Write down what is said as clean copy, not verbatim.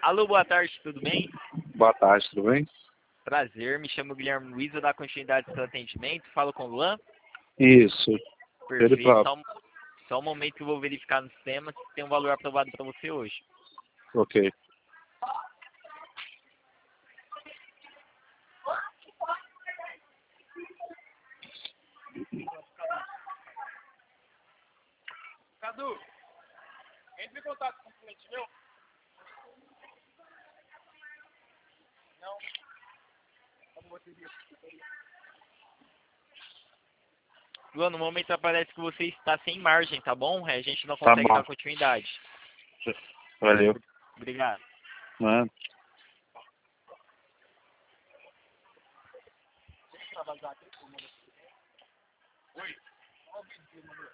Alô, boa tarde, tudo bem? Boa tarde, tudo bem? Prazer, me chamo Guilherme Luiz, vou dar continuidade ao seu atendimento. Falo com o Luan. Isso, ele Perfeito. próprio. Só um momento que eu vou verificar no sistema se tem um valor aprovado para você hoje. Ok. Cadu, entre em contato com o cliente meu. Não. Luan, no momento aparece que você está sem margem, tá bom? A gente não Tá consegue bom. dar continuidade. Valeu. Obrigado. Mano. Oi.